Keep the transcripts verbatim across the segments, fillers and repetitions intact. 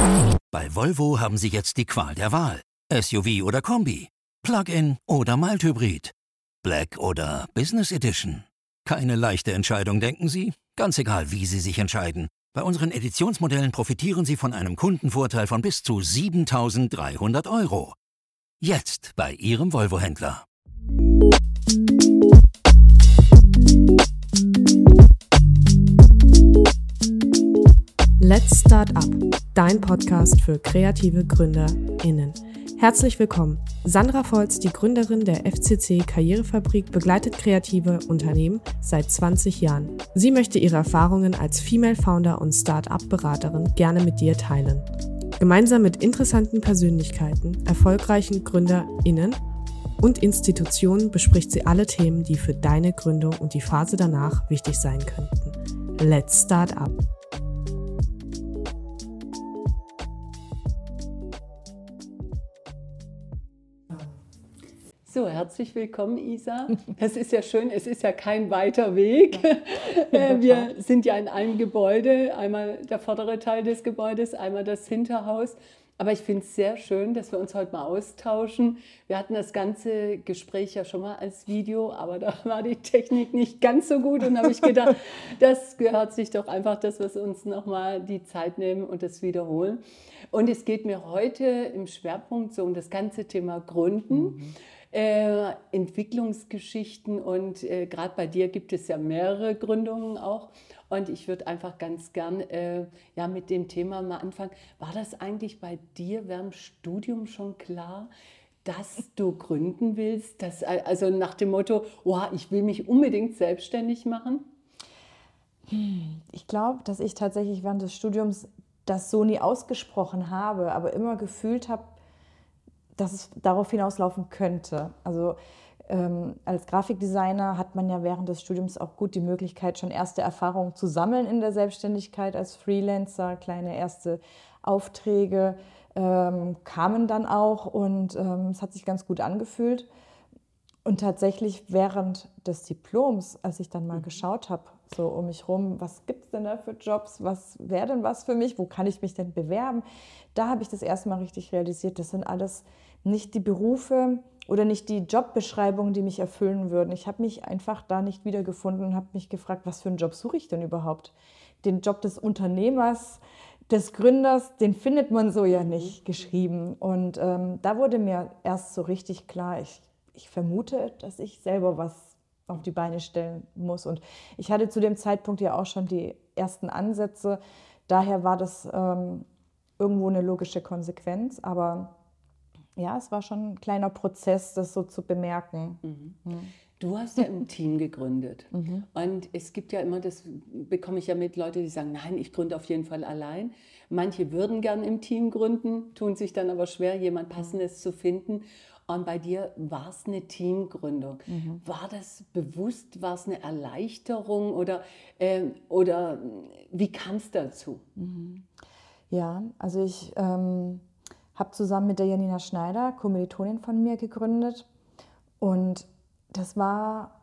Bei Volvo haben Sie jetzt die Qual der Wahl. S U V oder Kombi, Plug-in oder Mild-Hybrid, Black oder Business Edition. Keine leichte Entscheidung, denken Sie? Ganz egal, wie Sie sich entscheiden. Bei unseren Editionsmodellen profitieren Sie von einem Kundenvorteil von bis zu siebentausenddreihundert Euro. Jetzt bei Ihrem Volvo-Händler. Let's Start Up, dein Podcast für kreative GründerInnen. Herzlich willkommen. Sandra Volz, die Gründerin der F C C Karrierefabrik, begleitet kreative Unternehmen seit zwanzig Jahren. Sie möchte ihre Erfahrungen als Female Founder und Start-up-Beraterin gerne mit dir teilen. Gemeinsam mit interessanten Persönlichkeiten, erfolgreichen GründerInnen und Institutionen bespricht sie alle Themen, die für deine Gründung und die Phase danach wichtig sein könnten. Let's Start Up. So, herzlich willkommen, Isa. Es ist ja schön, es ist ja kein weiter Weg. Wir sind ja in einem Gebäude, einmal der vordere Teil des Gebäudes, einmal das Hinterhaus. Aber ich finde es sehr schön, dass wir uns heute mal austauschen. Wir hatten das ganze Gespräch ja schon mal als Video, aber da war die Technik nicht ganz so gut. Und da habe ich gedacht, das gehört sich doch einfach, dass wir uns nochmal die Zeit nehmen und das wiederholen. Und es geht mir heute im Schwerpunkt so um das ganze Thema Gründen. Mhm. Äh, Entwicklungsgeschichten und äh, gerade bei dir gibt es ja mehrere Gründungen auch und ich würde einfach ganz gern äh, ja, mit dem Thema mal anfangen. War das eigentlich bei dir während dem Studium schon klar, dass du gründen willst? Dass, also nach dem Motto, oh, ich will mich unbedingt selbstständig machen? Ich glaube, dass ich tatsächlich während des Studiums das so nie ausgesprochen habe, aber immer gefühlt habe, dass es darauf hinauslaufen könnte. Also ähm, als Grafikdesigner hat man ja während des Studiums auch gut die Möglichkeit, schon erste Erfahrungen zu sammeln in der Selbstständigkeit als Freelancer. Kleine erste Aufträge ähm, kamen dann auch und ähm, es hat sich ganz gut angefühlt. Und tatsächlich während des Diploms, als ich dann mal mhm. geschaut habe, so um mich rum, was gibt es denn da für Jobs, was wäre denn was für mich, wo kann ich mich denn bewerben, da habe ich das erste Mal richtig realisiert, das sind alles nicht die Berufe oder nicht die Jobbeschreibungen, die mich erfüllen würden. Ich habe mich einfach da nicht wiedergefunden und habe mich gefragt, was für einen Job suche ich denn überhaupt? Den Job des Unternehmers, des Gründers, den findet man so ja nicht geschrieben. Und ähm, da wurde mir erst so richtig klar, ich, ich vermute, dass ich selber was auf die Beine stellen muss. Und ich hatte zu dem Zeitpunkt ja auch schon die ersten Ansätze. Daher war das ähm, irgendwo eine logische Konsequenz, aber ja, es war schon ein kleiner Prozess, das so zu bemerken. Mhm. Mhm. Du hast ja im Team gegründet mhm. und es gibt ja immer, das bekomme ich ja mit, Leute, die sagen, nein, ich gründe auf jeden Fall allein. Manche würden gern im Team gründen, tun sich dann aber schwer, jemand Passendes mhm. zu finden. Und bei dir war es eine Teamgründung. Mhm. War das bewusst, war es eine Erleichterung oder, äh, oder wie kam es dazu? Mhm. Ja, also ich ähm, habe zusammen mit der Janina Schneider, Kommilitonin von mir, gegründet. Und das war,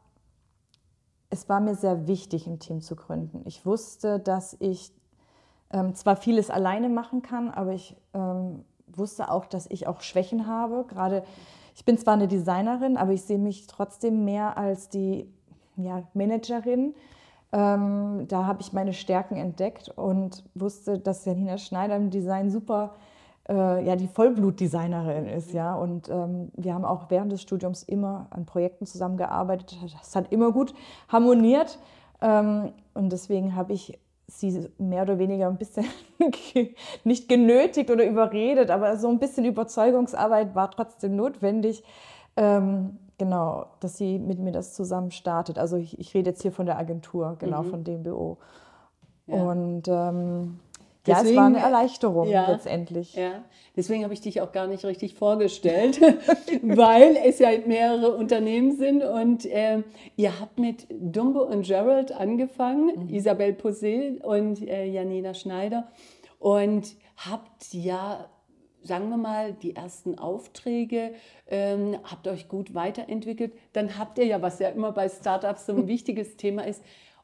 es war mir sehr wichtig, ein Team zu gründen. Ich wusste, dass ich ähm, zwar vieles alleine machen kann, aber ich ähm, wusste auch, dass ich auch Schwächen habe. Gerade, ich bin zwar eine Designerin, aber ich sehe mich trotzdem mehr als die ja, Managerin. Ähm, da habe ich meine Stärken entdeckt und wusste, dass Janina Schneider im Design super äh, ja, die Vollblutdesignerin ist. Ja? Und ähm, wir haben auch während des Studiums immer an Projekten zusammengearbeitet. Das hat immer gut harmoniert. Ähm, und deswegen habe ich sie mehr oder weniger ein bisschen nicht genötigt oder überredet, aber so ein bisschen Überzeugungsarbeit war trotzdem notwendig. Ähm, Genau, dass sie mit mir das zusammen startet. Also ich, ich rede jetzt hier von der Agentur, genau, mhm. von D M B O. Ja. Und ähm, Deswegen, ja, es war eine Erleichterung ja, letztendlich. Ja. Deswegen habe ich dich auch gar nicht richtig vorgestellt, weil es ja mehrere Unternehmen sind. Und äh, ihr habt mit Dumbo und Gerald angefangen, mhm. Isabelle Posel und äh, Janina Schneider. Und habt ja, sagen wir mal, die ersten Aufträge, ähm, habt euch gut weiterentwickelt. Dann habt ihr ja, was ja immer bei Startups so ein wichtiges Thema ist,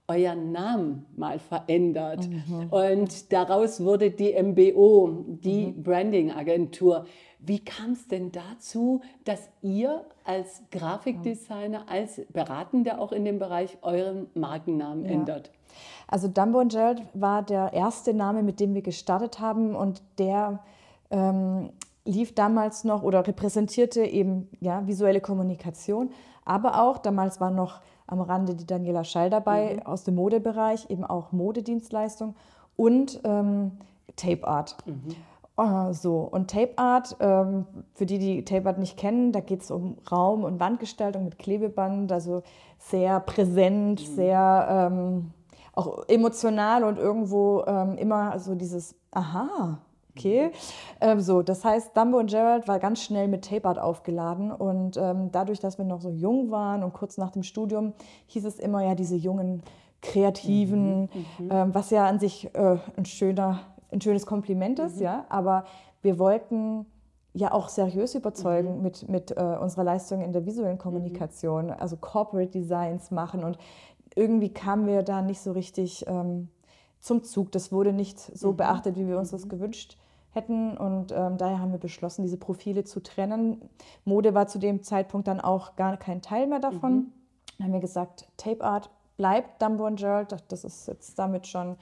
euren Namen mal verändert. Mhm. Und daraus wurde die M B O, die mhm. Branding-Agentur. Wie kam es denn dazu, dass ihr als Grafikdesigner, als Beratende auch in dem Bereich euren Markennamen ja. ändert? Also Dumbo und Gerald war der erste Name, mit dem wir gestartet haben, und der ähm, lief damals noch oder repräsentierte eben ja, visuelle Kommunikation, aber auch, damals war noch am Rande die Daniela Schall dabei, mhm. aus dem Modebereich, eben auch Modedienstleistung und ähm, Tape Art. Mhm. Uh, so, und Tape Art, ähm, für die, die Tape Art nicht kennen, da geht es um Raum- und Wandgestaltung mit Klebeband, also sehr präsent, mhm. sehr ähm, auch emotional und irgendwo ähm, immer so dieses Aha, okay. Mhm. Ähm, so, das heißt, Dumbo und Gerald war ganz schnell mit Tape Art aufgeladen, und ähm, dadurch, dass wir noch so jung waren und kurz nach dem Studium, hieß es immer ja diese jungen Kreativen, mhm. Mhm. Ähm, was ja an sich äh, ein schöner ein schönes Kompliment ist, mhm. ja, aber wir wollten ja auch seriös überzeugen mhm. mit, mit äh, unserer Leistung in der visuellen Kommunikation, mhm. also Corporate Designs machen, und irgendwie kamen wir da nicht so richtig ähm, zum Zug. Das wurde nicht so mhm. beachtet, wie wir uns mhm. das gewünscht hätten, und ähm, daher haben wir beschlossen, diese Profile zu trennen. Mode war zu dem Zeitpunkt dann auch gar kein Teil mehr davon. Mhm. Dann haben wir gesagt, Tape Art bleibt Dumbo und Gerald, das ist jetzt damit schon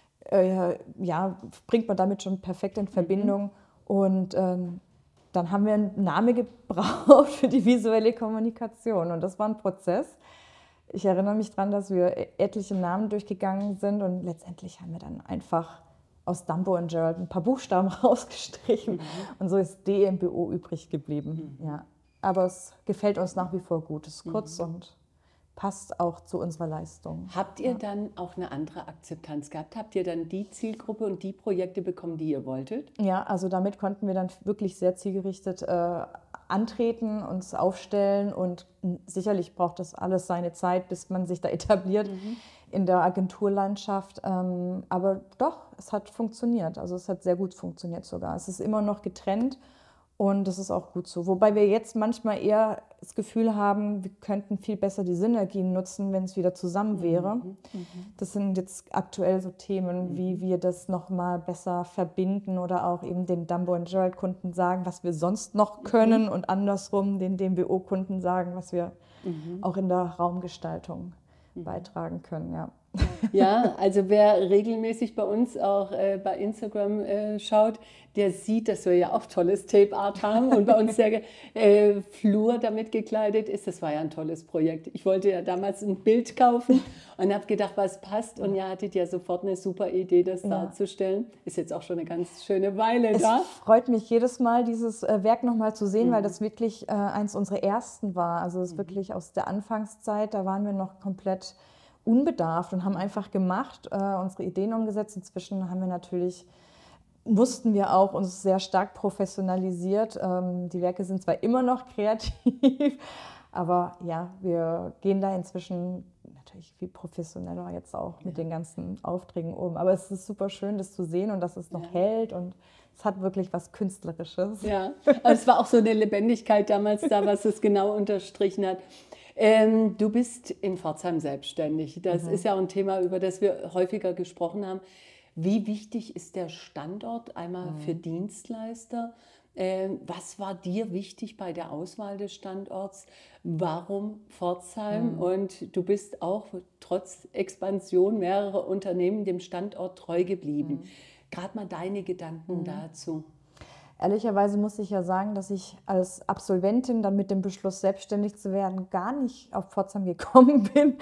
Äh, ja, bringt man damit schon perfekt in Verbindung. Mhm. Und ähm, dann haben wir einen Namen gebraucht für die visuelle Kommunikation. Und das war ein Prozess. Ich erinnere mich daran, dass wir etliche Namen durchgegangen sind, und letztendlich haben wir dann einfach aus Dumbo und Gerald ein paar Buchstaben rausgestrichen. Mhm. Und so ist D M B O übrig geblieben. Mhm. Ja. Aber es gefällt uns nach wie vor gut. Es ist kurz mhm. und passt auch zu unserer Leistung. Habt ihr ja. dann auch eine andere Akzeptanz gehabt? Habt ihr dann die Zielgruppe und die Projekte bekommen, die ihr wolltet? Ja, also damit konnten wir dann wirklich sehr zielgerichtet äh, antreten, uns aufstellen, und sicherlich braucht das alles seine Zeit, bis man sich da etabliert mhm. in der Agenturlandschaft. Ähm, aber doch, es hat funktioniert. Also es hat sehr gut funktioniert sogar. Es ist immer noch getrennt. Und das ist auch gut so. Wobei wir jetzt manchmal eher das Gefühl haben, wir könnten viel besser die Synergien nutzen, wenn es wieder zusammen wäre. Mhm, mhm. Das sind jetzt aktuell so Themen, mhm. wie wir das nochmal besser verbinden, oder auch eben den Dumbo und Gerald Kunden sagen, was wir sonst noch können, mhm. und andersrum den D M B O Kunden sagen, was wir mhm. auch in der Raumgestaltung mhm. beitragen können. Ja. Ja, also wer regelmäßig bei uns auch äh, bei Instagram äh, schaut, der sieht, dass wir ja auch tolles Tape Art haben und bei uns der äh, Flur damit gekleidet ist. Das war ja ein tolles Projekt. Ich wollte ja damals ein Bild kaufen und habe gedacht, was passt, und ihr hattet ja sofort eine super Idee, das ja. darzustellen. Ist jetzt auch schon eine ganz schöne Weile es da. Es freut mich jedes Mal, dieses äh, Werk nochmal zu sehen, mhm. weil das wirklich äh, eins unserer ersten war. Also es ist mhm. wirklich aus der Anfangszeit, da waren wir noch komplett unbedarft und haben einfach gemacht, äh, unsere Ideen umgesetzt. Inzwischen haben wir natürlich, mussten wir auch uns sehr stark professionalisiert. Ähm, die Werke sind zwar immer noch kreativ, aber ja, wir gehen da inzwischen natürlich viel professioneller jetzt auch ja. mit den ganzen Aufträgen um. Aber es ist super schön, das zu sehen und dass es noch ja. hält, und es hat wirklich was Künstlerisches. Ja, aber es war auch so eine Lebendigkeit damals da, was es genau unterstrichen hat. Ähm, du bist in Pforzheim selbstständig. Das mhm. ist ja auch ein Thema, über das wir häufiger gesprochen haben. Wie wichtig ist der Standort einmal mhm. für Dienstleister? Ähm, was war dir wichtig bei der Auswahl des Standorts? Warum Pforzheim? Mhm. Und du bist auch trotz Expansion mehrerer Unternehmen dem Standort treu geblieben. Mhm. Gerade mal deine Gedanken mhm. dazu. Ehrlicherweise muss ich ja sagen, dass ich als Absolventin dann mit dem Beschluss, selbstständig zu werden, gar nicht auf Pforzheim gekommen bin.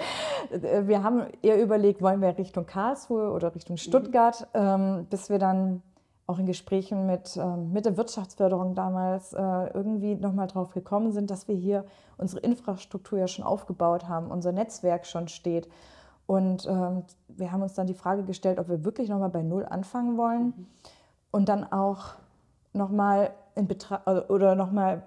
Wir haben eher überlegt, wollen wir Richtung Karlsruhe oder Richtung Stuttgart, mhm. ähm, bis wir dann auch in Gesprächen mit, ähm, mit der Wirtschaftsförderung damals äh, irgendwie nochmal drauf gekommen sind, dass wir hier unsere Infrastruktur ja schon aufgebaut haben, unser Netzwerk schon steht. Und ähm, wir haben uns dann die Frage gestellt, ob wir wirklich nochmal bei Null anfangen wollen mhm. und dann auch nochmal in Betra- oder nochmal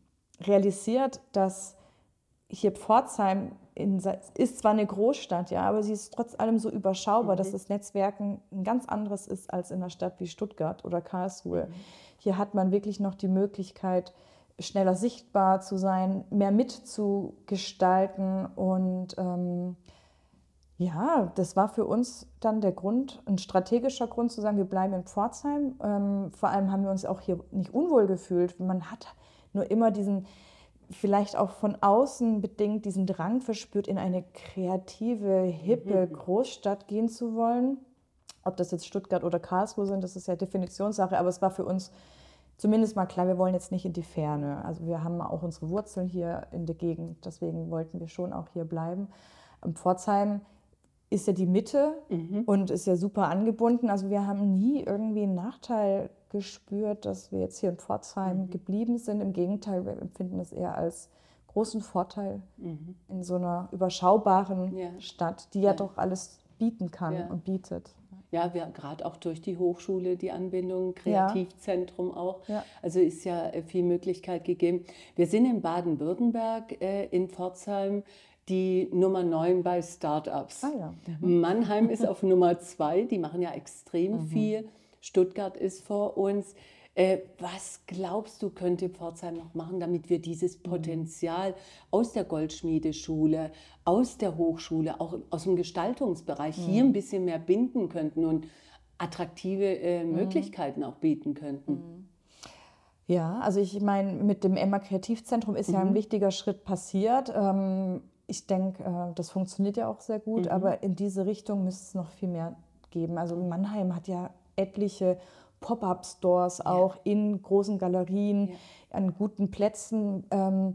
realisiert, dass hier Pforzheim in, ist zwar eine Großstadt, ja, aber sie ist trotz allem so überschaubar, mhm. dass das Netzwerken ein ganz anderes ist als in einer Stadt wie Stuttgart oder Karlsruhe. Mhm. Hier hat man wirklich noch die Möglichkeit, schneller sichtbar zu sein, mehr mitzugestalten und ähm, Ja, das war für uns dann der Grund, ein strategischer Grund zu sagen, wir bleiben in Pforzheim. Ähm, vor allem haben wir uns auch hier nicht unwohl gefühlt. Man hat nur immer diesen, vielleicht auch von außen bedingt, diesen Drang verspürt, in eine kreative, hippe Großstadt gehen zu wollen. Ob das jetzt Stuttgart oder Karlsruhe sind, das ist ja Definitionssache, aber es war für uns zumindest mal klar, wir wollen jetzt nicht in die Ferne. Also wir haben auch unsere Wurzeln hier in der Gegend, deswegen wollten wir schon auch hier bleiben. In Pforzheim ist ja die Mitte mhm. und ist ja super angebunden. Also wir haben nie irgendwie einen Nachteil gespürt, dass wir jetzt hier in Pforzheim mhm. geblieben sind. Im Gegenteil, wir empfinden es eher als großen Vorteil mhm. in so einer überschaubaren ja. Stadt, die ja, ja doch alles bieten kann ja. und bietet. Ja, wir gerade auch durch die Hochschule, die Anbindung, Kreativzentrum ja. auch. Ja. Also ist ja viel Möglichkeit gegeben. Wir sind in Baden-Württemberg, äh, in Pforzheim, die Nummer neun bei Startups. Ah, ja. mhm. Mannheim ist auf Nummer zwei, die machen ja extrem mhm. viel. Stuttgart ist vor uns. Äh, was glaubst du, könnte Pforzheim noch machen, damit wir dieses Potenzial aus der Goldschmiedeschule, aus der Hochschule, auch aus dem Gestaltungsbereich mhm. hier ein bisschen mehr binden könnten und attraktive äh, mhm. Möglichkeiten auch bieten könnten? Mhm. Ja, also ich meine, mit dem Emma Kreativzentrum ist mhm. ja ein wichtiger Schritt passiert. Ähm, ich denke, äh, das funktioniert ja auch sehr gut, mhm. aber in diese Richtung müsste es noch viel mehr geben. Also Mannheim hat ja etliche Pop-up-Stores auch ja. in großen Galerien, ja. an guten Plätzen. Ähm,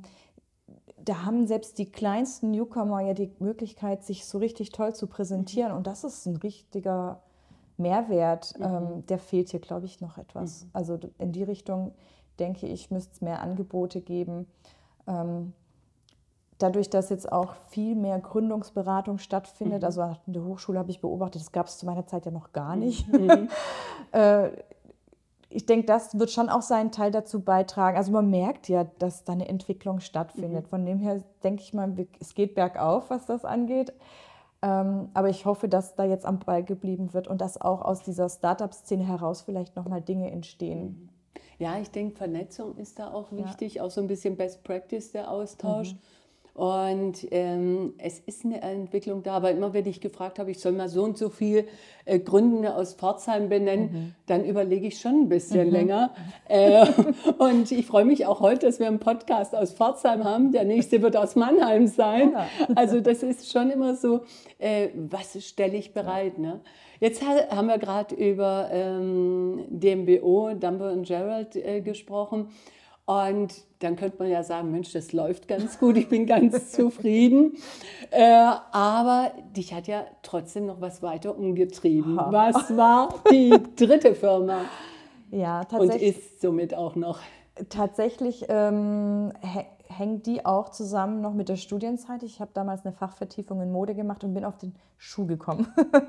da haben selbst die kleinsten Newcomer ja die Möglichkeit, sich so richtig toll zu präsentieren. Mhm. Und das ist ein richtiger Mehrwert. Mhm. Ähm, der fehlt hier, glaube ich, noch etwas. Mhm. Also in die Richtung, denke ich, müsste es mehr Angebote geben. Ähm, dadurch, dass jetzt auch viel mehr Gründungsberatung stattfindet, mhm. also an der Hochschule habe ich beobachtet, das gab es zu meiner Zeit ja noch gar nicht. Mhm. äh, ich denke, das wird schon auch seinen Teil dazu beitragen. Also man merkt ja, dass da eine Entwicklung stattfindet. Mhm. Von dem her denke ich mal, es geht bergauf, was das angeht. Ähm, aber ich hoffe, dass da jetzt am Ball geblieben wird und dass auch aus dieser Start-up-Szene heraus vielleicht nochmal Dinge entstehen. Ja, ich denke, Vernetzung ist da auch wichtig, ja. auch so ein bisschen Best Practice, der Austausch. Mhm. Und ähm, es ist eine Entwicklung da, aber immer wenn ich gefragt habe, ich soll mal so und so viel äh, Gründende aus Pforzheim benennen, mhm. dann überlege ich schon ein bisschen mhm. länger. Äh, und ich freue mich auch heute, dass wir einen Podcast aus Pforzheim haben. Der nächste wird aus Mannheim sein. Ja. Also das ist schon immer so, äh, was stelle ich bereit. Ne? Jetzt haben wir gerade über ähm, D M B O, Dumbo und Gerald, äh, gesprochen. Und dann könnte man ja sagen, Mensch, das läuft ganz gut, ich bin ganz zufrieden. Äh, aber dich hat ja trotzdem noch was weiter umgetrieben. Ha. Was war die dritte Firma? Ja, tatsächlich. Und ist somit auch noch. Tatsächlich ähm, hängt die auch zusammen noch mit der Studienzeit. Ich habe damals eine Fachvertiefung in Mode gemacht und bin auf den Schuh gekommen.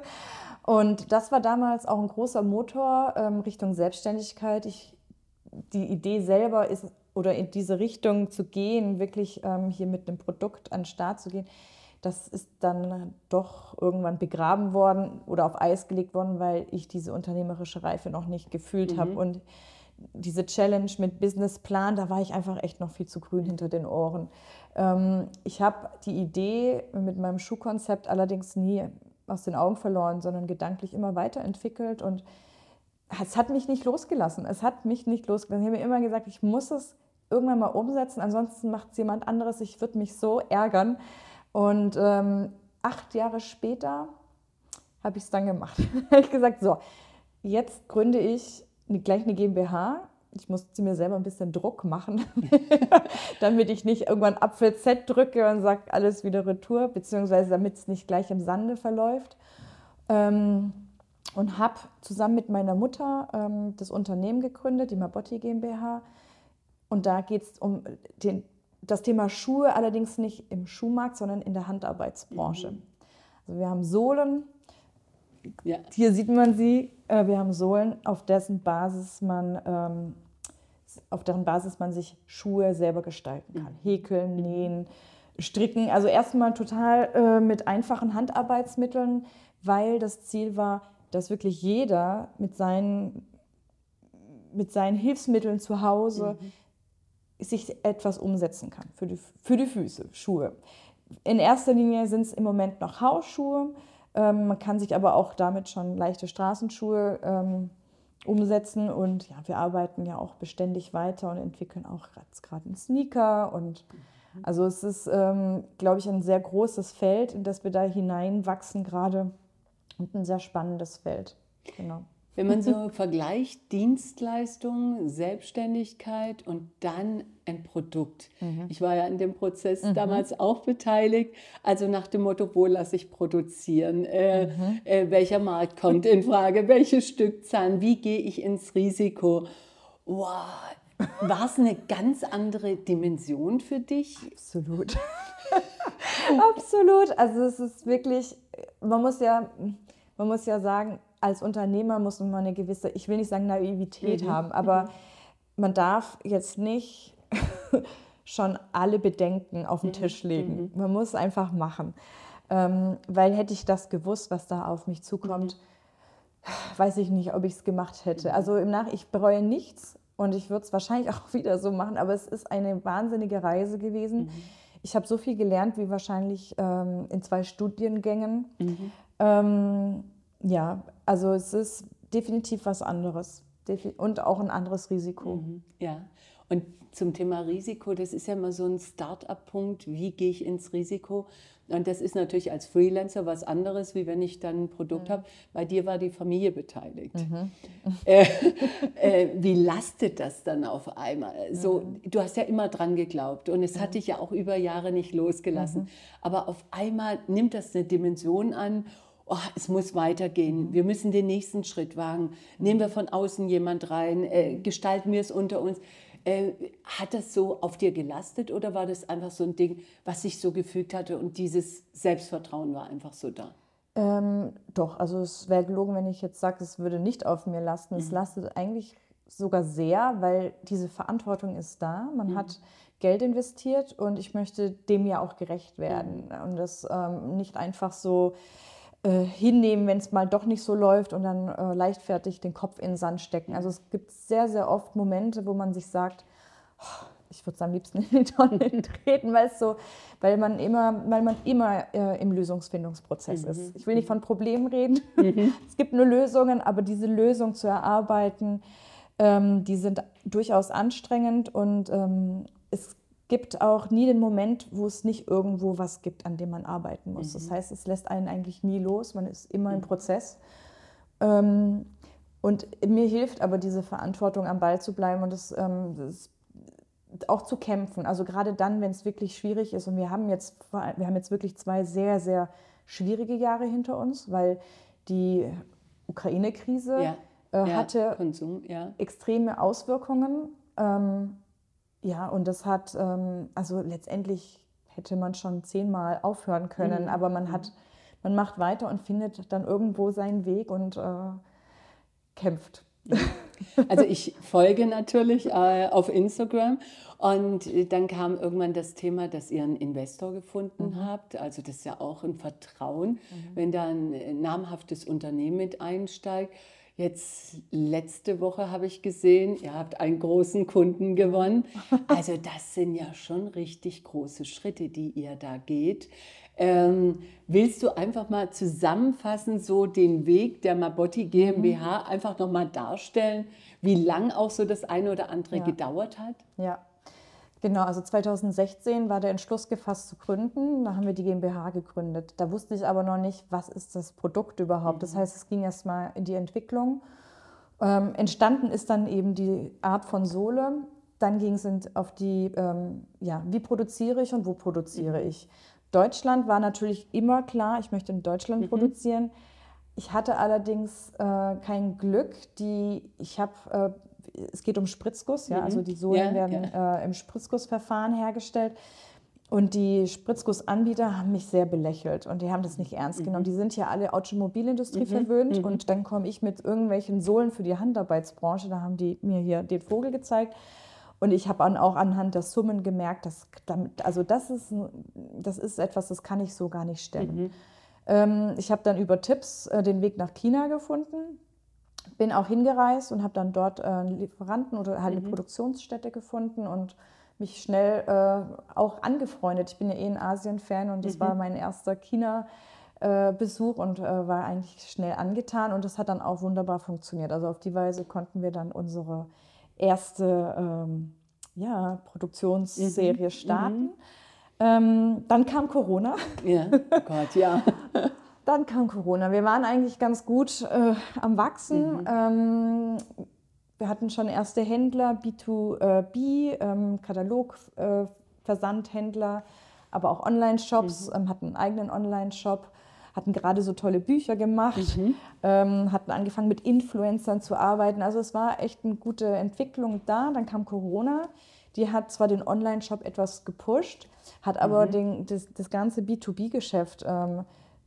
Und das war damals auch ein großer Motor ähm, Richtung Selbstständigkeit. Ich Die Idee selber ist, oder in diese Richtung zu gehen, wirklich ähm, hier mit einem Produkt an den Start zu gehen, das ist dann doch irgendwann begraben worden oder auf Eis gelegt worden, weil ich diese unternehmerische Reife noch nicht gefühlt mhm. habe. Und diese Challenge mit Businessplan, da war ich einfach echt noch viel zu grün hinter den Ohren. Ähm, ich habe die Idee mit meinem Schuhkonzept allerdings nie aus den Augen verloren, sondern gedanklich immer weiterentwickelt und es hat mich nicht losgelassen. Es hat mich nicht losgelassen. Ich habe mir immer gesagt, ich muss es irgendwann mal umsetzen, ansonsten macht es jemand anderes. Ich würde mich so ärgern. Und ähm, acht Jahre später habe ich es dann gemacht. habe ich gesagt, so, jetzt gründe ich gleich eine GmbH. Ich musste mir selber ein bisschen Druck machen, damit ich nicht irgendwann Apfel Z drücke und sage, alles wieder Retour, beziehungsweise damit es nicht gleich im Sande verläuft. Ähm, Und habe zusammen mit meiner Mutter ähm, das Unternehmen gegründet, die Mabotti GmbH. Und da geht es um den, das Thema Schuhe, allerdings nicht im Schuhmarkt, sondern in der Handarbeitsbranche. Mhm. Also wir haben Sohlen, ja. hier sieht man sie, äh, wir haben Sohlen, auf dessen Basis man, ähm, auf deren Basis man sich Schuhe selber gestalten kann. Mhm. Häkeln, nähen, stricken, also erstmal total äh, mit einfachen Handarbeitsmitteln, weil das Ziel war, dass wirklich jeder mit seinen, mit seinen Hilfsmitteln zu Hause mhm. sich etwas umsetzen kann für die, für die Füße, Schuhe. in erster Linie sind es im Moment noch Hausschuhe. Ähm, man kann sich aber auch damit schon leichte Straßenschuhe ähm, umsetzen. Und ja, wir arbeiten ja auch beständig weiter und entwickeln auch gerade einen Sneaker. Und also es ist, ähm, glaube ich, ein sehr großes Feld, in das wir da hineinwachsen gerade und ein sehr spannendes Feld. Genau. Wenn man so vergleicht, Dienstleistung, Selbstständigkeit und dann ein Produkt. Mhm. Ich war ja in dem Prozess mhm. damals auch beteiligt. Also nach dem Motto, wo lasse ich produzieren? Äh, mhm. äh, welcher Markt kommt in Frage? Welche Stückzahlen? Wie gehe ich ins Risiko? Wow, war es eine ganz andere Dimension für dich? Absolut. Absolut. Also es ist wirklich, man muss ja, man muss ja sagen, als Unternehmer muss man eine gewisse, ich will nicht sagen Naivität mhm. haben, aber man darf jetzt nicht schon alle Bedenken auf den Tisch legen. Mhm. Man muss einfach machen. Ähm, weil hätte ich das gewusst, was da auf mich zukommt, mhm. weiß ich nicht, ob ich es gemacht hätte. Also im Nach, ich bereue nichts und ich würde es wahrscheinlich auch wieder so machen, aber es ist eine wahnsinnige Reise gewesen. Mhm. Ich habe so viel gelernt wie wahrscheinlich ähm, in zwei Studiengängen. Mhm. Ähm, Ja, also es ist definitiv was anderes und auch ein anderes Risiko. Mhm, ja, und zum Thema Risiko, das ist ja immer so ein Start-up-Punkt, wie gehe ich ins Risiko? Und das ist natürlich als Freelancer was anderes, wie wenn ich dann ein Produkt mhm. habe. Bei dir war die Familie beteiligt. Mhm. Äh, äh, wie lastet das dann auf einmal? So, mhm. Du hast ja immer dran geglaubt und es mhm. hat dich ja auch über Jahre nicht losgelassen. Mhm. Aber auf einmal nimmt das eine Dimension an. Oh, es muss weitergehen, wir müssen den nächsten Schritt wagen. Nehmen wir von außen jemand rein, äh, gestalten wir es unter uns. Äh, hat das so auf dir gelastet oder war das einfach so ein Ding, was sich so gefügt hatte und dieses Selbstvertrauen war einfach so da? Ähm, doch, also es wäre gelogen, wenn ich jetzt sage, es würde nicht auf mir lasten. Mhm. Es lastet eigentlich sogar sehr, weil diese Verantwortung ist da. Man mhm. hat Geld investiert und ich möchte dem ja auch gerecht werden. Mhm. Und das ähm, nicht einfach so hinnehmen, wenn es mal doch nicht so läuft und dann äh, leichtfertig den Kopf in den Sand stecken. Also es gibt sehr, sehr oft Momente, wo man sich sagt, oh, ich würde es am liebsten in die Tonne treten, weil, so, weil man immer, weil man immer äh, im Lösungsfindungsprozess mhm. ist. Ich will nicht von Problemen reden. Mhm. Es gibt nur Lösungen, aber diese Lösung zu erarbeiten, ähm, die sind durchaus anstrengend und ähm, es gibt auch nie den Moment, wo es nicht irgendwo was gibt, an dem man arbeiten muss. Mhm. Das heißt, es lässt einen eigentlich nie los, man ist immer im Prozess. Ähm, und mir hilft aber diese Verantwortung, am Ball zu bleiben und das, ähm, das auch zu kämpfen. Also gerade dann, wenn es wirklich schwierig ist und wir haben jetzt, wir haben jetzt wirklich zwei sehr, sehr schwierige Jahre hinter uns, weil die Ukraine-Krise ja. äh, ja. hatte Konsum, ja. extreme Auswirkungen. Ähm, Ja, und das hat, ähm, also letztendlich hätte man schon zehnmal aufhören können, mhm. aber man hat, man macht weiter und findet dann irgendwo seinen Weg und äh, kämpft. Also ich folge natürlich äh, auf Instagram und dann kam irgendwann das Thema, dass ihr einen Investor gefunden mhm. habt. Also das ist ja auch ein Vertrauen, mhm. wenn da ein namhaftes Unternehmen mit einsteigt. Jetzt letzte Woche habe ich gesehen, ihr habt einen großen Kunden gewonnen. Also das sind ja schon richtig große Schritte, die ihr da geht. Ähm, willst du einfach mal zusammenfassen, so den Weg der Mabotti GmbH mhm. einfach nochmal darstellen, wie lang auch so das eine oder andere ja. gedauert hat? Ja. Genau, also zweitausendsechzehn war der Entschluss gefasst zu gründen, da haben wir die GmbH gegründet. Da wusste ich aber noch nicht, was ist das Produkt überhaupt. Mhm. Das heißt, es ging erstmal in die Entwicklung. Ähm, entstanden ist dann eben die Art von Sohle. Dann ging es auf die, ähm, ja, wie produziere ich und wo produziere mhm. ich. Deutschland war natürlich immer klar, ich möchte in Deutschland mhm. produzieren. Ich hatte allerdings äh, kein Glück. Die, ich habe... Äh, Es geht um Spritzguss, ja, also die Sohlen ja, werden ja. äh, im Spritzgussverfahren hergestellt. Und die Spritzgussanbieter haben mich sehr belächelt und die haben das nicht ernst genommen. Mhm. Die sind ja alle Automobilindustrie mhm. verwöhnt mhm. und dann komme ich mit irgendwelchen Sohlen für die Handarbeitsbranche, da haben die mir hier den Vogel gezeigt. Und ich habe dann auch anhand der Summen gemerkt, dass damit, also das ist, das ist etwas, das kann ich so gar nicht stemmen. Mhm. Ähm, ich habe dann über Tipps äh, den Weg nach China gefunden. Bin auch hingereist und habe dann dort einen Lieferanten oder halt eine mhm. Produktionsstätte gefunden und mich schnell äh, auch angefreundet. Ich bin ja eh ein Asien-Fan und das mhm. war mein erster China-Besuch und äh, war eigentlich schnell angetan und das hat dann auch wunderbar funktioniert. Also auf die Weise konnten wir dann unsere erste ähm, ja, Produktionsserie mhm. starten. Mhm. Ähm, dann kam Corona. Ja, oh Gott, ja. Dann kam Corona. Wir waren eigentlich ganz gut äh, am Wachsen. Mhm. Ähm, wir hatten schon erste Händler, B zwei B, ähm, Katalog, äh, Versandhändler, aber auch Online-Shops, mhm. ähm, hatten einen eigenen Online-Shop, hatten gerade so tolle Bücher gemacht, mhm. ähm, hatten angefangen mit Influencern zu arbeiten. Also es war echt eine gute Entwicklung da. Dann kam Corona. Die hat zwar den Online-Shop etwas gepusht, hat aber mhm. den, das, das ganze B zwei B-Geschäft ähm,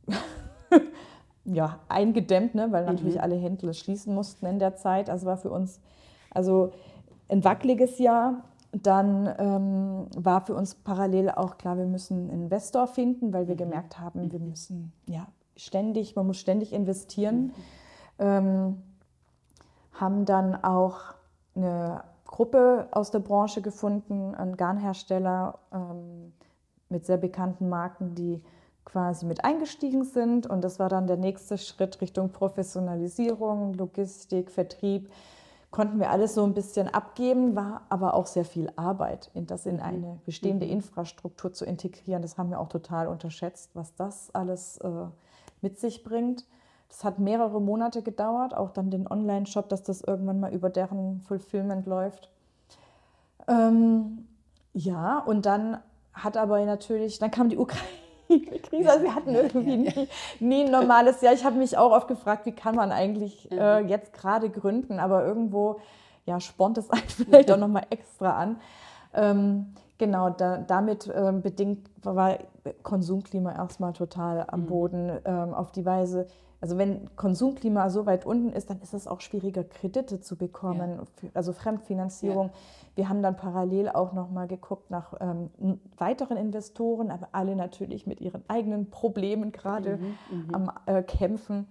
ja, eingedämmt, ne? Weil natürlich mhm. alle Händler schließen mussten in der Zeit. Also war für uns also ein wackeliges Jahr. Dann ähm, war für uns parallel auch klar, wir müssen einen Investor finden, weil wir mhm. gemerkt haben, wir müssen ja ständig, man muss ständig investieren. Mhm. Ähm, haben dann auch eine Gruppe aus der Branche gefunden, einen Garnhersteller ähm, mit sehr bekannten Marken, die quasi mit eingestiegen sind. Und das war dann der nächste Schritt Richtung Professionalisierung, Logistik, Vertrieb. Konnten wir alles so ein bisschen abgeben, war aber auch sehr viel Arbeit, das in eine bestehende mhm. Infrastruktur zu integrieren. Das haben wir auch total unterschätzt, was das alles äh, mit sich bringt. Das hat mehrere Monate gedauert, auch dann den Online-Shop, dass das irgendwann mal über deren Fulfillment läuft. Ähm, ja, und dann hat aber natürlich, dann kam die Ukraine-Krise, also wir hatten irgendwie nie, nie ein normales Jahr. Ich habe mich auch oft gefragt, wie kann man eigentlich äh, jetzt gerade gründen, aber irgendwo ja, spornt es einen vielleicht auch nochmal extra an. Ähm, genau, da, damit äh, bedingt war Konsumklima erstmal total am Boden ähm, auf die Weise. Also wenn Konsumklima so weit unten ist, dann ist es auch schwieriger, Kredite zu bekommen, ja. also Fremdfinanzierung. Ja. Wir haben dann parallel auch nochmal geguckt nach ähm, weiteren Investoren, aber alle natürlich mit ihren eigenen Problemen gerade mhm, am äh, Kämpfen.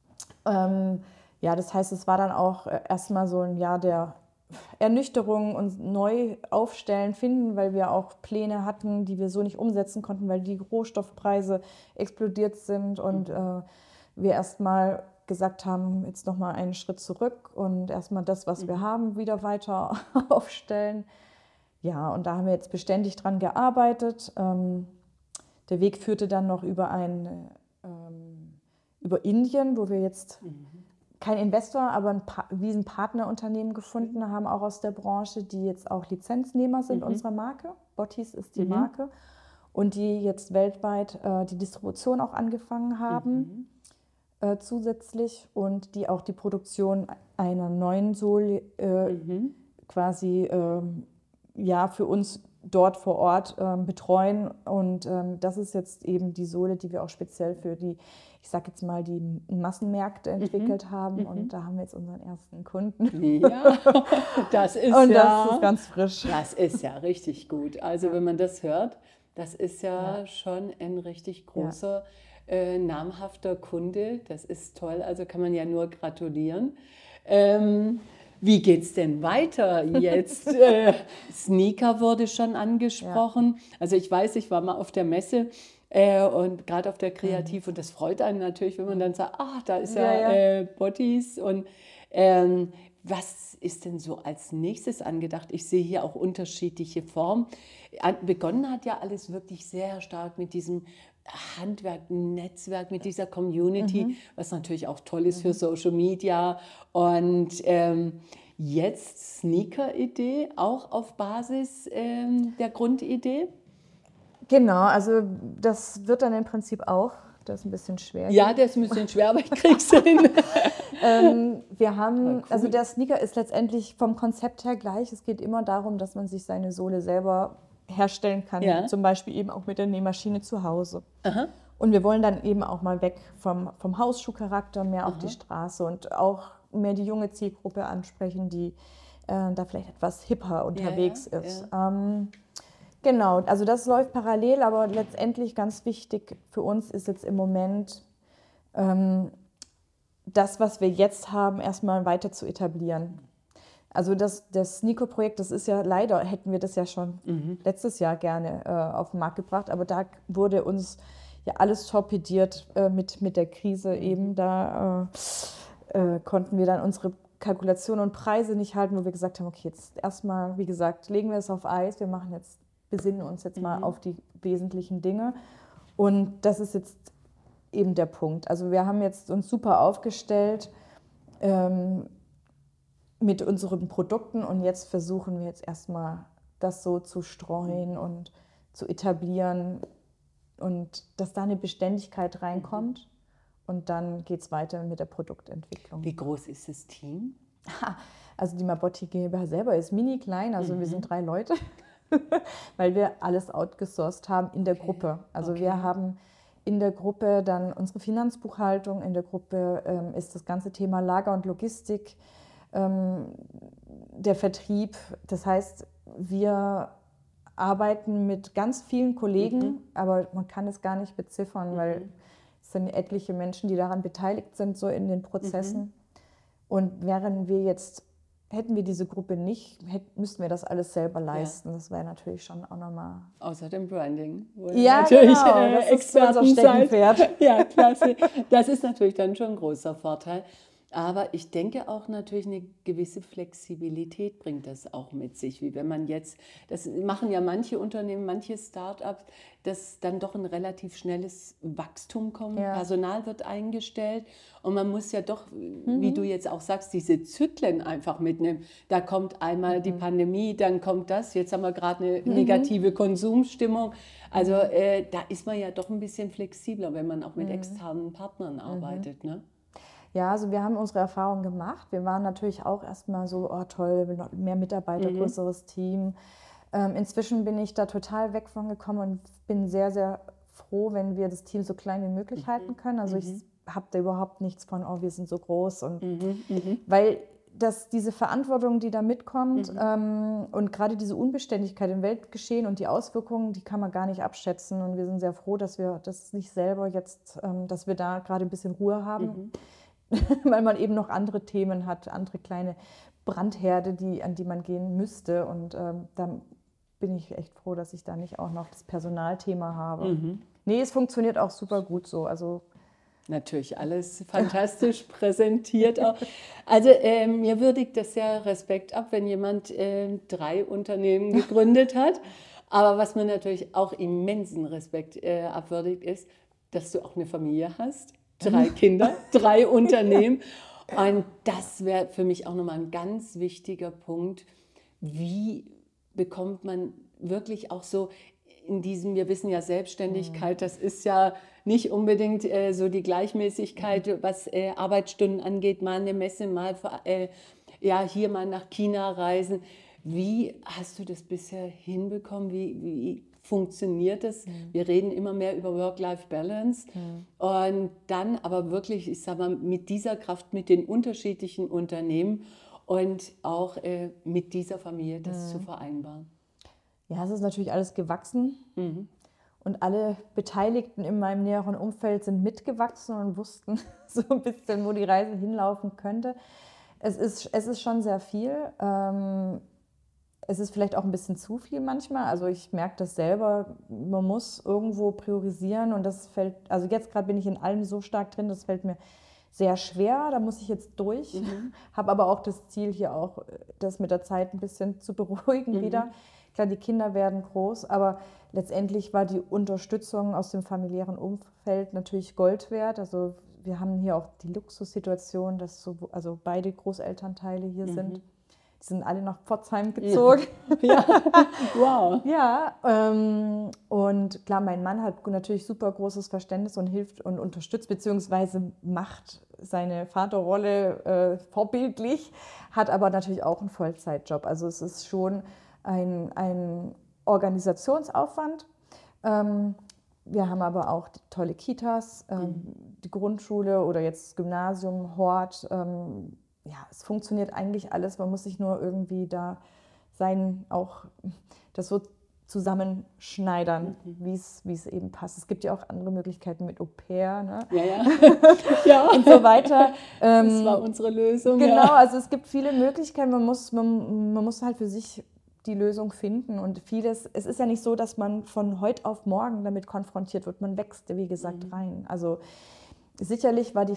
Ähm, ja, das heißt, es war dann auch erstmal so ein Jahr der Ernüchterung und neu aufstellen, finden, weil wir auch Pläne hatten, die wir so nicht umsetzen konnten, weil die Rohstoffpreise explodiert sind und äh, wir erstmal gesagt haben, jetzt nochmal einen Schritt zurück und erstmal das, was mhm. wir haben, wieder weiter aufstellen. Ja, und da haben wir jetzt beständig dran gearbeitet. Ähm, der Weg führte dann noch über, ein, ähm, über Indien, wo wir jetzt mhm. kein Investor, aber ein pa- wie ein Partnerunternehmen gefunden haben, auch aus der Branche, die jetzt auch Lizenznehmer sind mhm. unserer Marke. Bottis ist die mhm. Marke. Und die jetzt weltweit äh, die Distribution auch angefangen haben. Mhm. Äh, zusätzlich und die auch die Produktion einer neuen Sohle äh, mhm. quasi äh, ja, für uns dort vor Ort äh, betreuen. Und ähm, das ist jetzt eben die Sohle, die wir auch speziell für die, ich sag jetzt mal, die Massenmärkte entwickelt mhm. haben. Mhm. Und da haben wir jetzt unseren ersten Kunden. Ja, das ist und ja... das ist ganz frisch. Das ist ja richtig gut. Also ja. wenn man das hört, das ist ja, ja. schon ein richtig großer... Ja. Äh, namhafter Kunde, das ist toll, also kann man ja nur gratulieren. Ähm, wie geht es denn weiter jetzt? äh, Sneaker wurde schon angesprochen. Ja. Also ich weiß, ich war mal auf der Messe äh, und gerade auf der Kreativ mhm. und das freut einen natürlich, wenn man dann sagt, ach, da ist ja, ja, ja. Äh, Bottis und ähm, was ist denn so als nächstes angedacht? Ich sehe hier auch unterschiedliche Formen. Begonnen hat ja alles wirklich sehr stark mit diesem Handwerk, Netzwerk, mit dieser Community, mhm. was natürlich auch toll ist für Social Media. Und ähm, jetzt Sneaker-Idee, auch auf Basis ähm, der Grundidee? Genau, also das wird dann im Prinzip auch, das ist ein bisschen schwer. Ja, der ist ein bisschen schwer, aber ich krieg's hin. ähm, wir haben, cool. also der Sneaker ist letztendlich vom Konzept her gleich. Es geht immer darum, dass man sich seine Sohle selber herstellen kann, ja. zum Beispiel eben auch mit der Nähmaschine zu Hause. Aha. Und wir wollen dann eben auch mal weg vom, vom Hausschuhcharakter, mehr Aha. auf die Straße und auch mehr die junge Zielgruppe ansprechen, die äh, da vielleicht etwas hipper unterwegs ja, ja, ist. Ja. Ähm, genau, also das läuft parallel, aber letztendlich ganz wichtig für uns ist jetzt im Moment, ähm, das, was wir jetzt haben, erstmal weiter zu etablieren. Also das, das Nico-Projekt, das ist ja leider, hätten wir das ja schon mhm. letztes Jahr gerne äh, auf den Markt gebracht, aber da wurde uns ja alles torpediert äh, mit, mit der Krise mhm. eben. Da äh, äh, konnten wir dann unsere Kalkulationen und Preise nicht halten, wo wir gesagt haben, okay, jetzt erstmal, wie gesagt, legen wir es auf Eis, wir machen jetzt, besinnen uns jetzt mhm. mal auf die wesentlichen Dinge. Und das ist jetzt eben der Punkt. Also wir haben jetzt uns super aufgestellt, ähm, mit unseren Produkten und jetzt versuchen wir jetzt erstmal das so zu streuen und zu etablieren und dass da eine Beständigkeit reinkommt mhm. und dann geht es weiter mit der Produktentwicklung. Wie groß ist das Team? Also die Mabotti GmbH selber ist mini klein, also mhm. wir sind drei Leute, weil wir alles outgesourced haben in der okay. Gruppe. Also okay. wir haben in der Gruppe dann unsere Finanzbuchhaltung, in der Gruppe ähm, ist das ganze Thema Lager und Logistik, der Vertrieb. Das heißt, wir arbeiten mit ganz vielen Kollegen, mhm. aber man kann es gar nicht beziffern, mhm. weil es sind etliche Menschen, die daran beteiligt sind, so in den Prozessen. Mhm. Und während wir jetzt, hätten wir diese Gruppe nicht, hätten, müssten wir das alles selber leisten. Ja. Das wäre natürlich schon auch nochmal... Außer dem Branding. Wo ja, natürlich genau. Äh, das Experten ist unser Steckenpferd. Ja, klasse. Das ist natürlich dann schon ein großer Vorteil. Aber ich denke auch natürlich, eine gewisse Flexibilität bringt das auch mit sich. Wie wenn man jetzt, das machen ja manche Unternehmen, manche Start-ups, dass dann doch ein relativ schnelles Wachstum kommt. Ja. Personal wird eingestellt und man muss ja doch, mhm. wie du jetzt auch sagst, diese Zyklen einfach mitnehmen. Da kommt einmal mhm. die Pandemie, dann kommt das. Jetzt haben wir gerade eine mhm. negative Konsumstimmung. Also äh, da ist man ja doch ein bisschen flexibler, wenn man auch mit mhm. externen Partnern arbeitet, mhm. ne? Ja, also wir haben unsere Erfahrungen gemacht. Wir waren natürlich auch erstmal so, oh toll, mehr Mitarbeiter, mhm. größeres Team. Ähm, inzwischen bin ich da total weg von gekommen und bin sehr, sehr froh, wenn wir das Team so klein wie möglich mhm. halten können. Also mhm. ich habe da überhaupt nichts von, oh, wir sind so groß. Und mhm. Mhm. weil das, diese Verantwortung, die da mitkommt mhm. ähm, und gerade diese Unbeständigkeit im Weltgeschehen und die Auswirkungen, die kann man gar nicht abschätzen. Und wir sind sehr froh, dass wir das nicht selber jetzt, ähm, dass wir da gerade ein bisschen Ruhe haben. Mhm. weil man eben noch andere Themen hat, andere kleine Brandherde, die, an die man gehen müsste. Und ähm, dann bin ich echt froh, dass ich da nicht auch noch das Personalthema habe. Mhm. Nee, es funktioniert auch super gut so. Also natürlich alles fantastisch präsentiert auch. Also äh, mir würdigt das ja Respekt ab, wenn jemand äh, drei Unternehmen gegründet hat. Aber was mir natürlich auch immensen Respekt äh, abwürdigt, ist, dass du auch eine Familie hast. Drei Kinder, drei Unternehmen. Und das wäre für mich auch nochmal ein ganz wichtiger Punkt. Wie bekommt man wirklich auch so in diesem, wir wissen ja, Selbstständigkeit, das ist ja nicht unbedingt äh, so die Gleichmäßigkeit, was äh, Arbeitsstunden angeht, mal eine Messe, mal äh, ja, hier mal nach China reisen. Wie hast du das bisher hinbekommen? Wie, wie funktioniert es? Mhm. Wir reden immer mehr über Work-Life-Balance mhm. und dann aber wirklich, ich sage mal, mit dieser Kraft, mit den unterschiedlichen Unternehmen und auch äh, mit dieser Familie das mhm. zu vereinbaren. Ja, es ist natürlich alles gewachsen mhm. und alle Beteiligten in meinem näheren Umfeld sind mitgewachsen und wussten so ein bisschen, wo die Reise hinlaufen könnte. Es ist, es ist schon sehr viel. Ähm, Es ist vielleicht auch ein bisschen zu viel manchmal. Also ich merke das selber, man muss irgendwo priorisieren und das fällt, also jetzt gerade bin ich in allem so stark drin, das fällt mir sehr schwer, da muss ich jetzt durch. Mhm. Habe aber auch das Ziel hier auch, das mit der Zeit ein bisschen zu beruhigen mhm. wieder. Klar, die Kinder werden groß, aber letztendlich war die Unterstützung aus dem familiären Umfeld natürlich Gold wert. Also wir haben hier auch die Luxussituation, dass so, also beide Großelternteile hier mhm. sind. Die sind alle nach Pforzheim gezogen. Ja, wow. Ja, ähm, und klar, mein Mann hat natürlich super großes Verständnis und hilft und unterstützt, beziehungsweise macht seine Vaterrolle äh, vorbildlich, hat aber natürlich auch einen Vollzeitjob. Also es ist schon ein, ein Organisationsaufwand. Ähm, wir haben aber auch tolle Kitas, ähm, mhm. die Grundschule oder jetzt das Gymnasium, Hort. Ähm, ja, es funktioniert eigentlich alles. Man muss sich nur irgendwie da sein, auch das so zusammenschneidern, Mhm. wie es wie es eben passt. Es gibt ja auch andere Möglichkeiten mit Au-pair, ne? Ja, ja. Ja. Und so weiter. Das Ähm, war unsere Lösung. Genau, Ja. also es gibt viele Möglichkeiten, man muss, man, man muss halt für sich die Lösung finden und vieles, es ist ja nicht so, dass man von heute auf morgen damit konfrontiert wird, man wächst, wie gesagt, Mhm. rein. Also sicherlich war die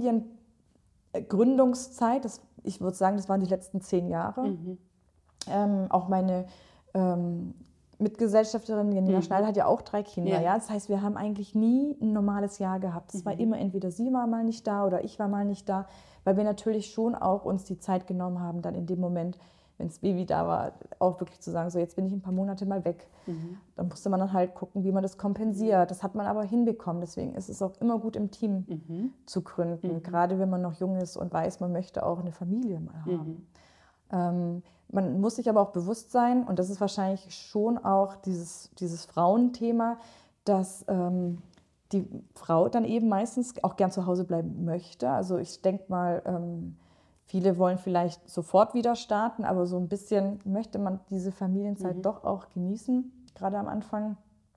Familiengründungszeit, das, ich würde sagen, das waren die letzten zehn Jahre, Mhm. ähm, auch meine ähm, Mitgesellschafterin Janina Mhm. Schneider hat ja auch drei Kinder. Ja. Ja. Das heißt, wir haben eigentlich nie ein normales Jahr gehabt. Es war Mhm. immer entweder sie war mal nicht da oder ich war mal nicht da, weil wir natürlich schon auch uns die Zeit genommen haben, dann in dem Moment, wenn das Baby da war, auch wirklich zu sagen, so jetzt bin ich ein paar Monate mal weg. Mhm. Dann musste man dann halt gucken, wie man das kompensiert. Das hat man aber hinbekommen. Deswegen ist es auch immer gut, im Team Mhm. zu gründen, Mhm. gerade wenn man noch jung ist und weiß, man möchte auch eine Familie mal haben. Ähm, man muss sich aber auch bewusst sein, und das ist wahrscheinlich schon auch dieses, dieses Frauenthema, dass ähm, die Frau dann eben meistens auch gern zu Hause bleiben möchte. Also ich denke mal, ähm, viele wollen vielleicht sofort wieder starten, aber so ein bisschen möchte man diese Familienzeit Mhm. doch auch genießen, gerade am Anfang.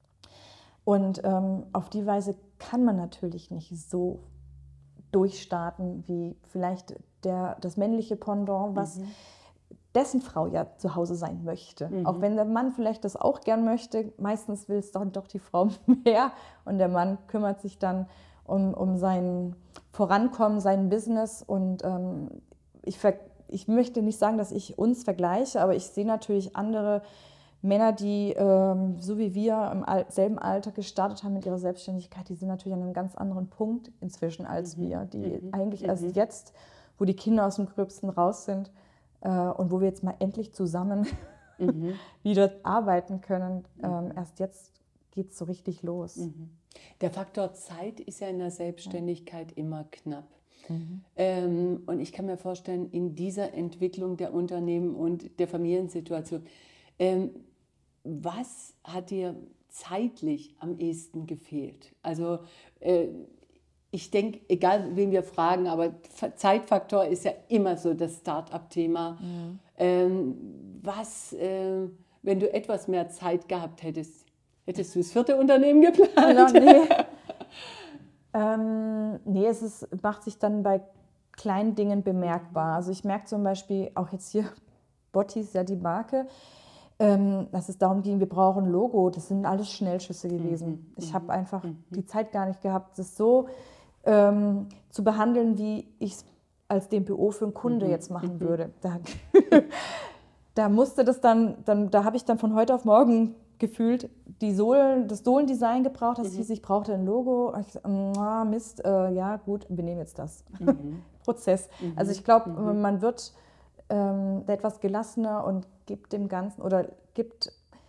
Und ähm, auf die Weise kann man natürlich nicht so durchstarten wie vielleicht der, das männliche Pendant, was Mhm. dessen Frau ja zu Hause sein möchte. Mhm. Auch wenn der Mann vielleicht das auch gern möchte, meistens will es doch, doch die Frau mehr und der Mann kümmert sich dann um, um sein Vorankommen, sein Business. Und ähm, ich, ver, ich möchte nicht sagen, dass ich uns vergleiche, aber ich sehe natürlich andere Männer, die ähm, so wie wir im Al- selben Alter gestartet haben mit ihrer Selbstständigkeit, die sind natürlich an einem ganz anderen Punkt inzwischen als Mhm. wir, die Mhm. eigentlich Mhm. erst jetzt, wo die Kinder aus dem Gröbsten raus sind, und wo wir jetzt mal endlich zusammen Mhm. wieder arbeiten können, ähm, erst jetzt geht es so richtig los. Mhm. Der Faktor Zeit ist ja in der Selbstständigkeit immer knapp. Mhm. Ähm, und ich kann mir vorstellen, in dieser Entwicklung der Unternehmen und der Familiensituation, ähm, was hat dir zeitlich am ehesten gefehlt? Also äh, ich denke, egal wen wir fragen, aber Zeitfaktor ist ja immer so das Start-up-Thema. Mhm. Ähm, was, äh, wenn du etwas mehr Zeit gehabt hättest, hättest du das vierte Unternehmen geplant? Ja, nee. ähm, nee, es ist, macht sich dann bei kleinen Dingen bemerkbar. Also ich merke zum Beispiel auch jetzt hier, Botti ist ja die Marke, ähm, dass es darum ging, wir brauchen ein Logo. Das sind alles Schnellschüsse gewesen. Mhm, Ich mhm, habe einfach mhm. die Zeit gar nicht gehabt, das so ähm, zu behandeln, wie ich es als D M P O für einen Kunde Mhm, jetzt machen mhm. würde. Da, da musste das dann, dann da habe ich dann von heute auf morgen gefühlt die Sohlen, das Sohlendesign gebraucht. Das Mhm. hieß, ich brauchte ein Logo. Ich, ah, Mist, äh, ja gut, wir nehmen jetzt das. Mhm. Prozess. Mhm. Also ich glaube, Mhm. man wird ähm, etwas gelassener und gibt dem Ganzen oder gibt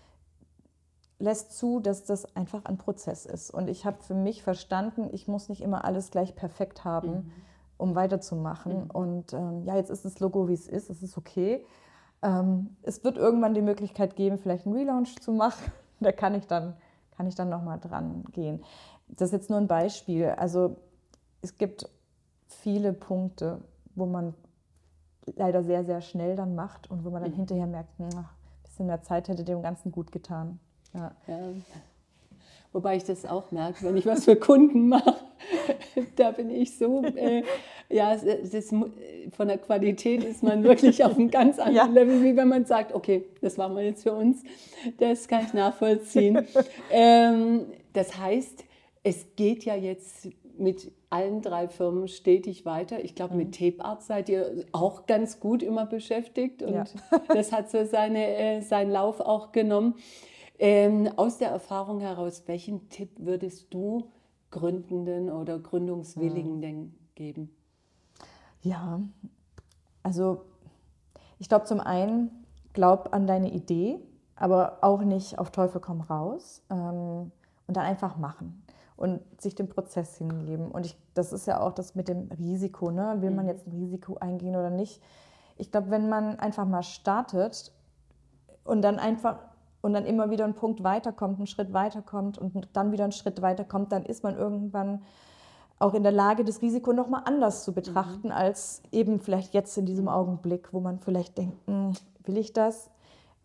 lässt zu, dass das einfach ein Prozess ist. Und ich habe für mich verstanden, ich muss nicht immer alles gleich perfekt haben, Mhm. um weiterzumachen. Mhm. Und ähm, ja, jetzt ist das Logo, wie es ist, es ist okay. Ähm, es wird irgendwann die Möglichkeit geben, vielleicht einen Relaunch zu machen. Da kann ich dann, kann ich dann nochmal dran gehen. Das ist jetzt nur ein Beispiel. Also es gibt viele Punkte, wo man leider sehr, sehr schnell dann macht und wo man dann Mhm. hinterher merkt, hm, ein bisschen mehr Zeit hätte dem Ganzen gut getan. Ja. Ja. Wobei ich das auch merke, wenn ich was für Kunden mache, da bin ich so, äh, ja, es, es ist, von der Qualität ist man wirklich auf einem ganz anderen Ja. Level, wie wenn man sagt, okay, das machen wir jetzt für uns, das kann ich nachvollziehen. ähm, das heißt, es geht ja jetzt mit allen drei Firmen stetig weiter. Ich glaube, mit Tape Art seid ihr auch ganz gut immer beschäftigt und Ja. das hat so seine, äh, seinen Lauf auch genommen. Ähm, aus der Erfahrung heraus, welchen Tipp würdest du Gründenden oder Gründungswilligen denn geben? Ja, also ich glaube zum einen, glaub an deine Idee, aber auch nicht auf Teufel komm raus ähm, und dann einfach machen und sich dem Prozess hingeben. Und ich, das ist ja auch das mit dem Risiko, ne? Will man Mhm. jetzt ein Risiko eingehen oder nicht? Ich glaube, wenn man einfach mal startet und dann einfach und dann immer wieder einen Punkt weiterkommt, einen Schritt weiterkommt und dann wieder einen Schritt weiterkommt, dann ist man irgendwann auch in der Lage, das Risiko nochmal anders zu betrachten, als eben vielleicht jetzt in diesem Augenblick, wo man vielleicht denkt, hm, will ich das?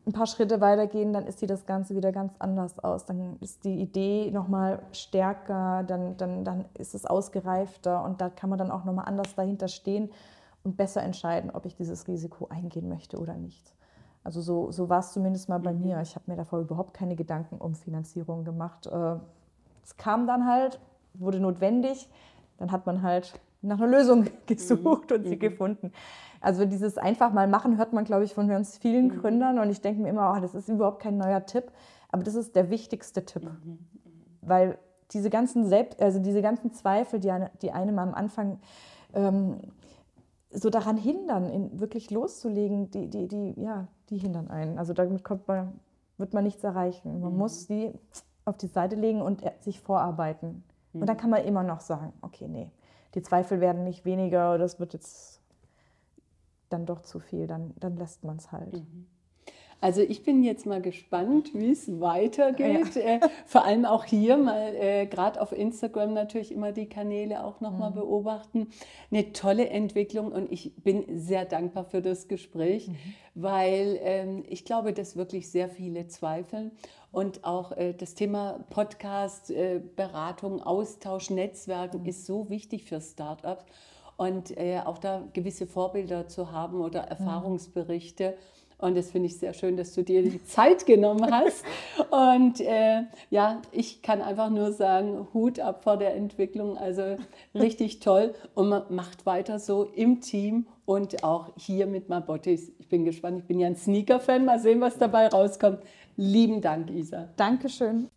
ein paar Schritte weitergehen, dann sieht das Ganze wieder ganz anders aus. Dann ist die Idee nochmal stärker, dann, dann, dann ist es ausgereifter und da kann man dann auch nochmal anders dahinter stehen und besser entscheiden, ob ich dieses Risiko eingehen möchte oder nicht. Also so, so war es zumindest mal bei mhm. mir. Ich habe mir davor überhaupt keine Gedanken um Finanzierung gemacht. Es kam dann halt, wurde notwendig, dann hat man halt nach einer Lösung gesucht mhm. und sie mhm. gefunden. Also dieses einfach mal machen hört man, glaube ich, von ganz vielen mhm. Gründern und ich denke mir immer, oh, das ist überhaupt kein neuer Tipp, aber das ist der wichtigste Tipp, mhm. weil diese ganzen Selbst, also diese ganzen Zweifel, die, eine, die einem am Anfang ähm, so daran hindern, in, wirklich loszulegen, die, die, die, ja, die hindern einen. Also damit kommt man, wird man nichts erreichen. Man mhm. muss die auf die Seite legen und sich vorarbeiten. Mhm. Und dann kann man immer noch sagen, okay, nee, die Zweifel werden nicht weniger, das wird jetzt dann doch zu viel, dann, dann lässt man es halt. Also ich bin jetzt mal gespannt, wie es weitergeht. Ja. Äh, vor allem auch hier mal, äh, gerade auf Instagram natürlich immer die Kanäle auch nochmal mhm. beobachten. Eine tolle Entwicklung und ich bin sehr dankbar für das Gespräch, mhm. weil ähm, ich glaube, dass wirklich sehr viele zweifeln. Und auch äh, das Thema Podcast, äh, Beratung, Austausch, Netzwerken mhm. ist so wichtig für Startups. Und äh, auch da gewisse Vorbilder zu haben oder Erfahrungsberichte. Und das finde ich sehr schön, dass du dir die Zeit genommen hast. Und äh, ja, ich kann einfach nur sagen, Hut ab vor der Entwicklung. Also richtig toll. Und man macht weiter so im Team und auch hier mit Mabottis. Ich bin gespannt. Ich bin ja ein Sneaker-Fan. Mal sehen, was dabei rauskommt. Lieben Dank, Isa. Dankeschön.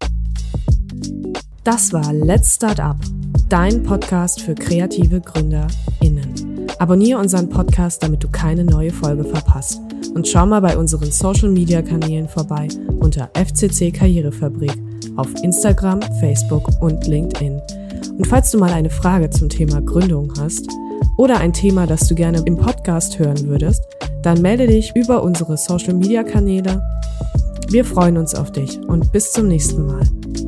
Das war Let's Start Up, dein Podcast für kreative GründerInnen. Abonniere unseren Podcast, damit du keine neue Folge verpasst. Und schau mal bei unseren Social-Media-Kanälen vorbei unter F C C Karrierefabrik auf Instagram, Facebook und LinkedIn. Und falls du mal eine Frage zum Thema Gründung hast oder ein Thema, das du gerne im Podcast hören würdest, dann melde dich über unsere Social-Media-Kanäle. Wir freuen uns auf dich und bis zum nächsten Mal.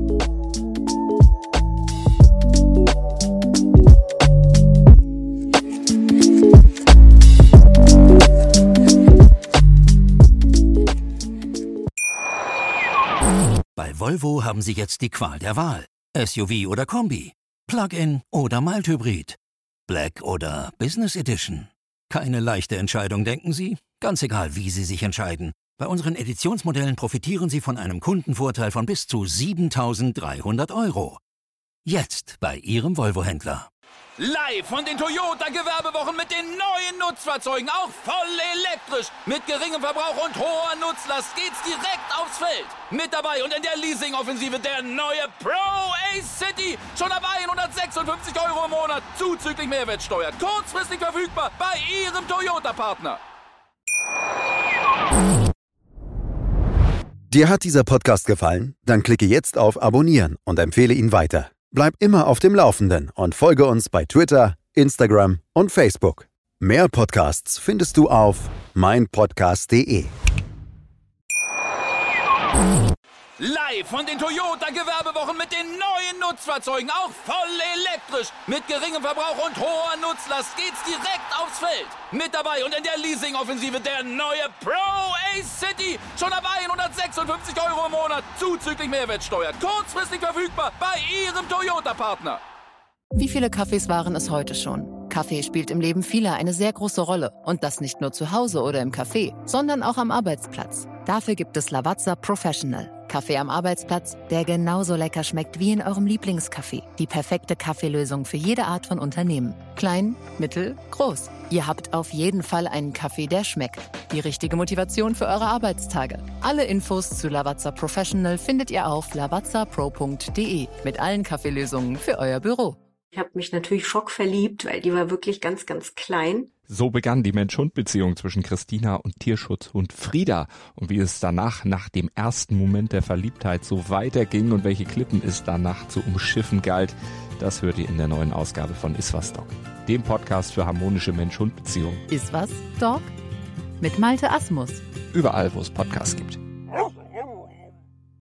Bei Volvo haben Sie jetzt die Qual der Wahl. S U V oder Kombi, Plug-in oder Mild-Hybrid, Black oder Business Edition. Keine leichte Entscheidung, denken Sie? Ganz egal, wie Sie sich entscheiden. Bei unseren Editionsmodellen profitieren Sie von einem Kundenvorteil von bis zu siebentausenddreihundert Euro. Jetzt bei Ihrem Volvo-Händler. Live von den Toyota-Gewerbewochen mit den neuen Nutzfahrzeugen, auch voll elektrisch. Mit geringem Verbrauch und hoher Nutzlast geht's direkt aufs Feld. Mit dabei und in der Leasing-Offensive der neue Pro-Ace-City. Schon ab hundertsechsundfünfzig Euro im Monat, zuzüglich Mehrwertsteuer. Kurzfristig verfügbar bei Ihrem Toyota-Partner. Dir hat dieser Podcast gefallen? Dann klicke jetzt auf Abonnieren und empfehle ihn weiter. Bleib immer auf dem Laufenden und folge uns bei Twitter, Instagram und Facebook. Mehr Podcasts findest du auf mein podcast punkt de. Live von den Toyota-Gewerbewochen mit den neuen Nutzfahrzeugen, auch voll elektrisch. Mit geringem Verbrauch und hoher Nutzlast geht's direkt aufs Feld. Mit dabei und in der Leasing-Offensive der neue Pro-Ace-City. Schon ab hundertsechsundfünfzig Euro im Monat, zuzüglich Mehrwertsteuer. Kurzfristig verfügbar bei Ihrem Toyota-Partner. Wie viele Kaffees waren es heute schon? Kaffee spielt im Leben vieler eine sehr große Rolle. Und das nicht nur zu Hause oder im Café, sondern auch am Arbeitsplatz. Dafür gibt es Lavazza Professional. Kaffee am Arbeitsplatz, der genauso lecker schmeckt wie in eurem Lieblingscafé. Die perfekte Kaffeelösung für jede Art von Unternehmen. Klein, mittel, groß. Ihr habt auf jeden Fall einen Kaffee, der schmeckt. Die richtige Motivation für eure Arbeitstage. Alle Infos zu Lavazza Professional findet ihr auf lavazza pro punkt de mit allen Kaffeelösungen für euer Büro. Ich habe mich natürlich schockverliebt, weil die war wirklich ganz, ganz klein. So begann die Mensch-Hund-Beziehung zwischen Christina und Tierschutzhund Frieda. Und wie es danach, nach dem ersten Moment der Verliebtheit, so weiterging und welche Klippen es danach zu umschiffen galt, das hört ihr in der neuen Ausgabe von Iswas Dog, dem Podcast für harmonische Mensch-Hund-Beziehungen. Iswas Dog? Mit Malte Asmus. Überall, wo es Podcasts gibt.